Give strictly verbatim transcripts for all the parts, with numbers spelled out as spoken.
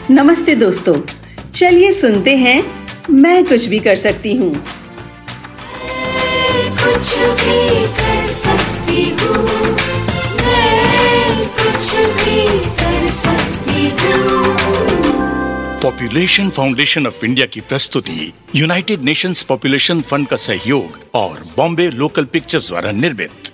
नमस्ते दोस्तों, चलिए सुनते हैं मैं कुछ भी कर सकती हूँ। कुछ भी कर सकती हूँ, मैं कुछ भी कर सकती हूँ। पॉपुलेशन फाउंडेशन ऑफ इंडिया की प्रस्तुति यूनाइटेड नेशंस पॉपुलेशन फंड का सहयोग और बॉम्बे लोकल पिक्चर्स द्वारा निर्मित।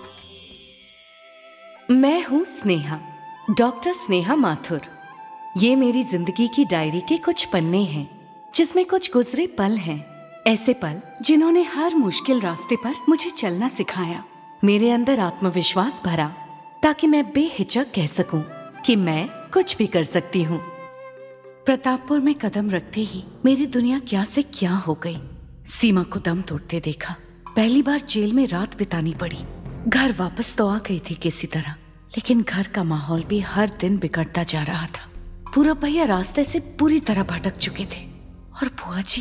मैं हूँ स्नेहा, डॉक्टर स्नेहा माथुर। ये मेरी जिंदगी की डायरी के कुछ पन्ने हैं, जिसमें कुछ गुजरे पल हैं। ऐसे पल जिन्होंने हर मुश्किल रास्ते पर मुझे चलना सिखाया, मेरे अंदर आत्मविश्वास भरा, ताकि मैं बेहिचक कह सकूं कि मैं कुछ भी कर सकती हूँ। प्रतापपुर में कदम रखते ही मेरी दुनिया क्या से क्या हो गई। सीमा को दम तोड़ते देखा, पहली बार जेल में रात बितानी पड़ी। घर वापस तो आ गई थी किसी तरह, लेकिन घर का माहौल भी हर दिन बिगड़ता जा रहा था। पूरब भैया रास्ते से पूरी तरह भटक चुके थे, और बुआ जी।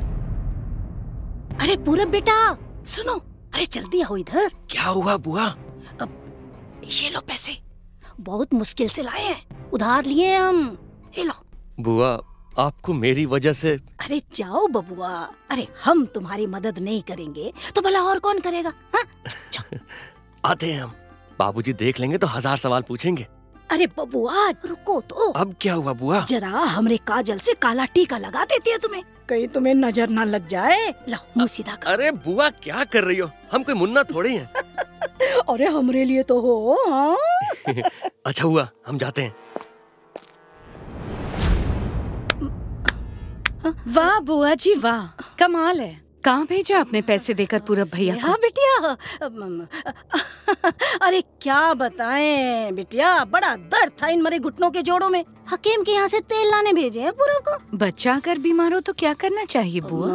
अरे पूरब बेटा सुनो, अरे जल्दी आओ इधर। क्या हुआ बुआ? अब ये लो पैसे, बहुत मुश्किल से लाए हैं, उधार लिए हैं हम। ये लो। बुआ आपको मेरी वजह से। अरे जाओ बबुआ, अरे हम तुम्हारी मदद नहीं करेंगे तो भला और कौन करेगा? हाँ? जाओ। आते हैं हम, बाबूजी देख लेंगे तो हजार सवाल पूछेंगे। अरे बबुआ रुको तो। अब क्या हुआ बुआ? जरा हमरे काजल से काला टीका लगा देती है तुम्हें, कहीं तुम्हें नजर ना लग जाए। लो मुँह सीधा कर। अरे बुआ क्या कर रही हो, हम कोई मुन्ना थोड़ी हैं। अरे हमरे लिए तो हो। हाँ? अच्छा हुआ हम जाते हैं। वाह बुआ जी वाह, कमाल है। कहाँ भेजा आपने पैसे देकर पूरब भैया को? हाँ बिटिया, अरे क्या बताएं बिटिया, बड़ा दर्द था इन मरे घुटनों के जोड़ों में। हकीम के यहाँ से तेल लाने भेजे हैं पूरब को। बच्चा अगर बीमार हो तो क्या करना चाहिए बुआ?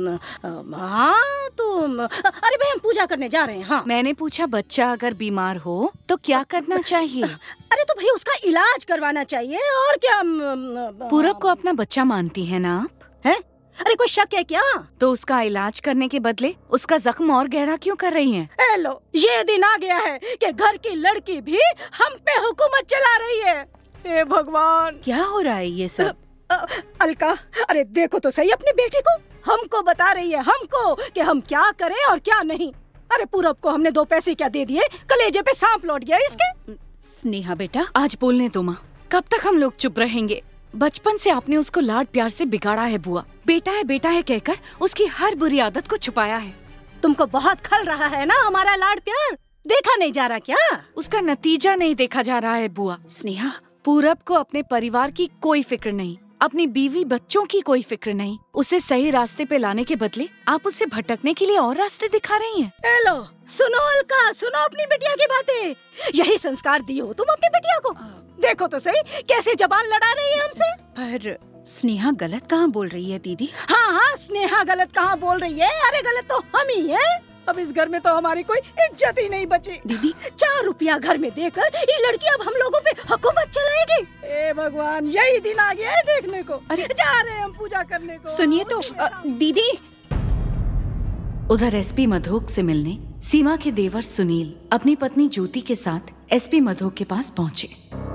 हाँ तो अरे भाई हम पूजा करने जा रहे हैं। हाँ मैंने पूछा बच्चा अगर बीमार हो तो क्या करना चाहिए? अरे तो भाई उसका इलाज करवाना चाहिए और क्या। पूरब को अपना बच्चा मानती है ना आप? हैं? अरे कोई शक है क्या? तो उसका इलाज करने के बदले उसका जख्म और गहरा क्यों कर रही हैं? ए लो, ये दिन आ गया है कि घर की लड़की भी हम पे हुकूमत चला रही है। हे भगवान, क्या हो रहा है ये सब? अ, अ, अलका, अरे देखो तो सही अपनी बेटी को, हमको बता रही है हमको कि हम क्या करें और क्या नहीं। अरे पूरब को हमने दो पैसे क्या दे दिए, कलेजे पे सांप लौट गया इसके। स्नेहा बेटा आज बोलने दो माँ, कब तक हम लोग चुप रहेंगे? बचपन से आपने उसको लाड प्यार से बिगाड़ा है बुआ। बेटा है बेटा है कहकर उसकी हर बुरी आदत को छुपाया है। तुमको बहुत खल रहा है ना हमारा लाड प्यार, देखा नहीं जा रहा क्या? उसका नतीजा नहीं देखा जा रहा है बुआ। स्नेहा, पूरब को अपने परिवार की कोई फिक्र नहीं, अपनी बीवी बच्चों की कोई फिक्र नहीं। उसे सही रास्ते पे लाने के बदले आप उसे भटकने के लिए और रास्ते दिखा रही हैं। हेलो सुनो अलका, सुनो अपनी बिटिया की बातें। यही संस्कार दिए हो तुम अपनी बिटिया को। देखो तो सही कैसे जबान लड़ा रही है हमसे। पर स्नेहा गलत कहाँ बोल रही है दीदी? हाँ हाँ स्नेहा गलत कहाँ बोल रही है? अरे गलत तो हम ही है। अब इस घर में तो हमारी कोई इज्जत ही नहीं बची। दीदी चार रुपया घर में देकर ये लड़की अब हम लोगों पे हुकूमत चलाएगी। ए भगवान, यही दिन आ गया है देखने को। अरे जा रहे हैं हम पूजा करने को। सुनिए तो अ, दीदी। उधर एसपी मधोक से मिलने सीमा के देवर सुनील अपनी पत्नी ज्योति के साथ एसपी मधोक के पास पहुँचे।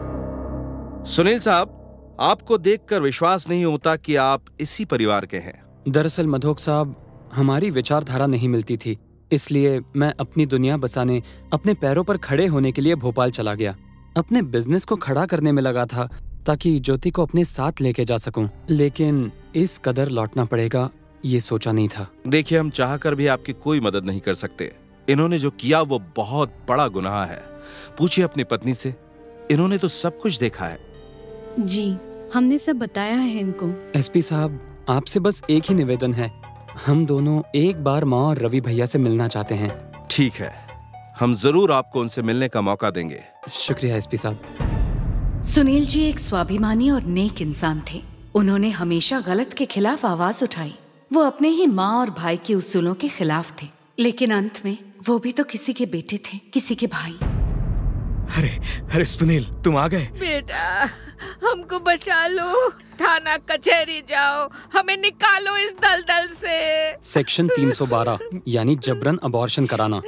सुनील साहब, आपको देखकर विश्वास नहीं होता कि आप इसी परिवार के हैं। दरअसल मधोक साहब, हमारी विचारधारा नहीं मिलती थी, इसलिए मैं अपनी दुनिया बसाने, अपने पैरों पर खड़े होने के लिए भोपाल चला गया। अपने बिजनेस को खड़ा करने में लगा था ताकि ज्योति को अपने साथ लेके जा सकूं, लेकिन इस कदर लौटना पड़ेगा ये सोचा नहीं था। देखिए, हम चाहकर भी आपकी कोई मदद नहीं कर सकते। इन्होंने जो किया वो बहुत बड़ा गुनाह है। पूछिए अपनी पत्नी से, इन्होंने तो सब कुछ देखा है। जी, हमने सब बताया है इनको। एसपी साहब, आपसे बस एक ही निवेदन है, हम दोनों एक बार माँ और रवि भैया से मिलना चाहते हैं। ठीक है, हम जरूर आपको उनसे मिलने का मौका देंगे। शुक्रिया एसपी साहब। सुनील जी एक स्वाभिमानी और नेक इंसान थे। उन्होंने हमेशा गलत के खिलाफ आवाज उठाई। वो अपने ही माँ और भाई के उसूलों के खिलाफ थे, लेकिन अंत में वो भी तो किसी के बेटे थे, किसी के भाई। अरे अरे सुनील, तुम आ गए। बेटा हमको बचा लो, थाना कचहरी जाओ, हमें निकालो इस दलदल से। सेक्शन तीन सौ बारह यानी जबरन अबॉर्शन कराना।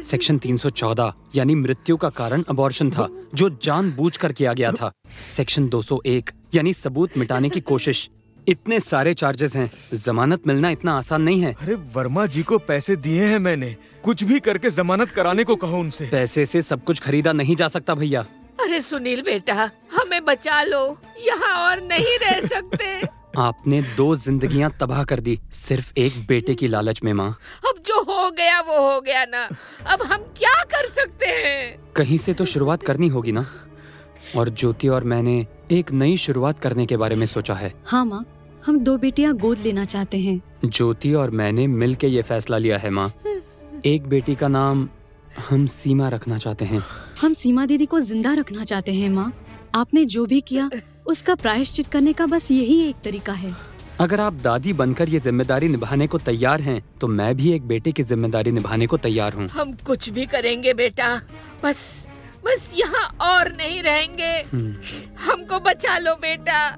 सेक्शन तीन सौ चौदह यानी मृत्यु का कारण अबॉर्शन था, जो जानबूझकर किया गया था। सेक्शन दो सौ एक यानी सबूत मिटाने की कोशिश। इतने सारे चार्जेस हैं, जमानत मिलना इतना आसान नहीं है। अरे वर्मा जी को पैसे दिए हैं मैंने, कुछ भी करके जमानत कराने को कहो उनसे। पैसे से सब कुछ खरीदा नहीं जा सकता भैया। अरे सुनील बेटा, हमें बचा लो, यहाँ और नहीं रह सकते। आपने दो जिंदगियां तबाह कर दी सिर्फ एक बेटे की लालच में माँ। अब जो हो गया वो हो गया ना, अब हम क्या कर सकते हैं? कहीं से तो शुरुआत करनी होगी ना, और ज्योति और मैंने एक नई शुरुआत करने के बारे में सोचा है। हाँ माँ, हम दो बेटियां गोद लेना चाहते हैं। ज्योति और मैंने मिलके ये फैसला लिया है माँ। एक बेटी का नाम हम सीमा रखना चाहते हैं। हम सीमा दीदी को जिंदा रखना चाहते हैं माँ। आपने जो भी किया उसका प्रायश्चित करने का बस यही एक तरीका है। अगर आप दादी बनकर ये जिम्मेदारी निभाने को तैयार हैं, तो मैं भी एक बेटे की जिम्मेदारी निभाने को तैयार हूँ। हम कुछ भी करेंगे बेटा, बस बस यहाँ और नहीं रहेंगे। हमको बचा लो बेटा।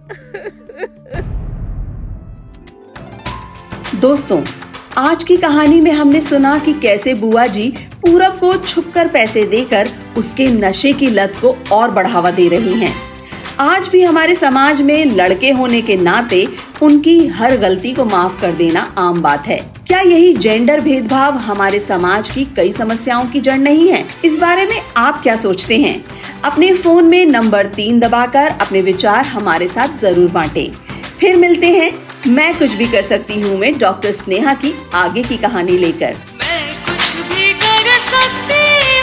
दोस्तों, आज की कहानी में हमने सुना कि कैसे बुआ जी पूरब को छुपकर पैसे देकर उसके नशे की लत को और बढ़ावा दे रही हैं। आज भी हमारे समाज में लड़के होने के नाते उनकी हर गलती को माफ कर देना आम बात है। क्या यही जेंडर भेदभाव हमारे समाज की कई समस्याओं की जड़ नहीं है? इस बारे में आप क्या सोचते हैं? अपने फोन में नंबर तीन दबाकर अपने विचार हमारे साथ जरूर बांटें। फिर मिलते हैं मैं कुछ भी कर सकती हूँ में डॉक्टर स्नेहा की आगे की कहानी लेकर। मैं कुछ भी कर सकती